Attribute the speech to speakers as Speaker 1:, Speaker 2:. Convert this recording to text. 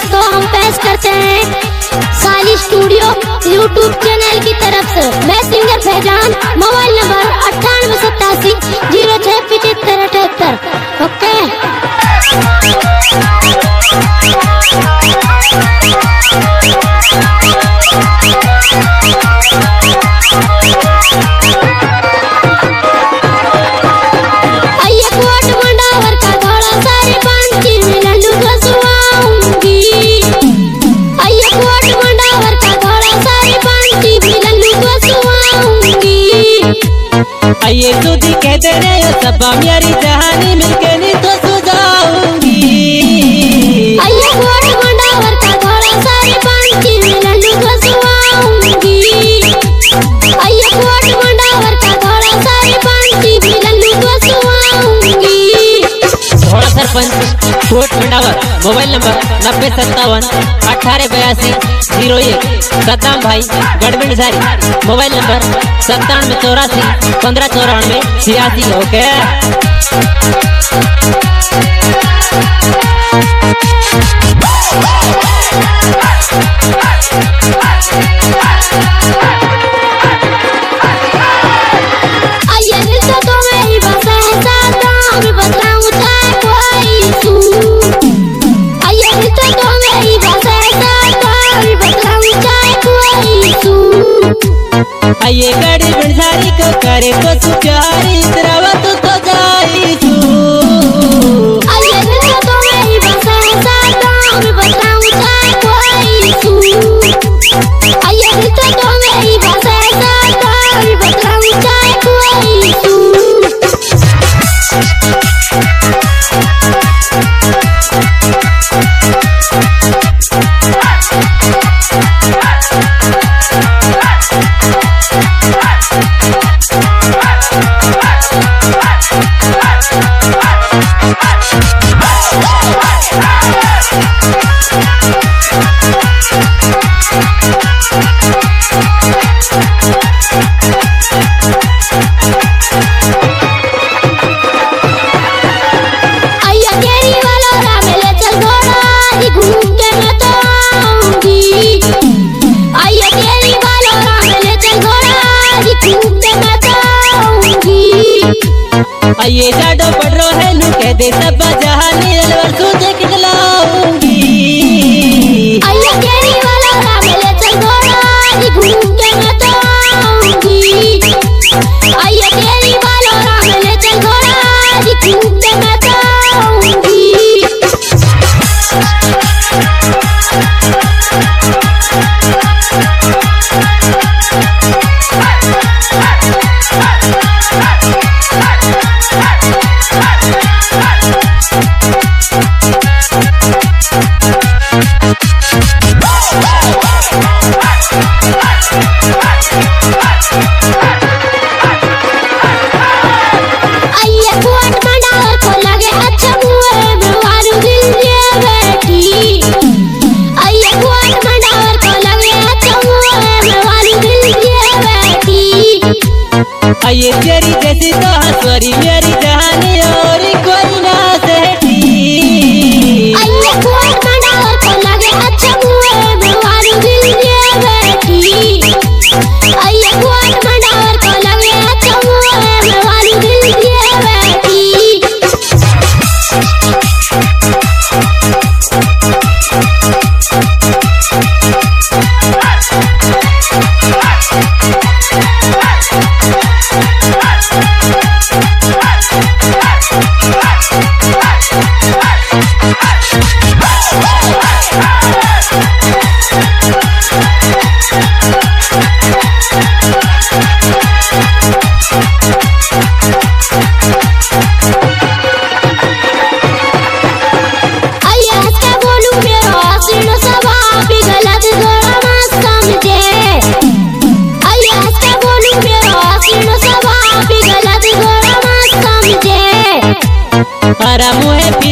Speaker 1: दोस्तों हम पेश करते हैं साली स्टूडियो यूट्यूब चैनल की तरफ से। मैं singer Faizan, mobile number 9887067578। Okay.
Speaker 2: आइए तुझी कहते रहे हो सब मेरी जहानी मिलके नहीं तो सुझाऊंगी।
Speaker 1: आइए कोट मंडावर का घोड़ा सारी पांची मिलन तो सुआऊंगी। आइए कोट मंडावर का घोड़ा सारी पांची मिलन तो सुआऊंगी।
Speaker 2: घोड़ा सरपंच कोट मंडावर, मोबाइल नंबर 9057188201। सद्दाम भाई गढ़बिंड सारी, मोबाइल नंबर 9784159486। ओके। आइए गड़ी बंसारी को करे पशु प्यारी तरवा तो जाई तू।
Speaker 1: आइए तो मेरी बसा सादा मैं बताऊं चाहे कोई तू। आइए तो मेरी बसा सादा मैं बताऊं चाहे कोई तू।
Speaker 2: आइए जाडो पड़ रो है नु कह दे सब जहानी अलवर तुझे खिलाऊंगी।
Speaker 1: आइए केरी वाला राम ले चल घोड़ा जी घूम के मैं तो आऊंगी। आइए केरी वाला राम ले चल घोड़ा जी घूम के मैं तो आऊंगी।
Speaker 2: आइए तेरी जैसी तो हंसवरी मेरी जहानी और कोई ना सहती।
Speaker 1: आइए कोट मंडावर को लगे अच्छा मुए में वाली दिल ये बैठी। आइए कोट मंडावर को लगे अच्छा मुए में वाली दिल ये बैठी।
Speaker 2: para mujer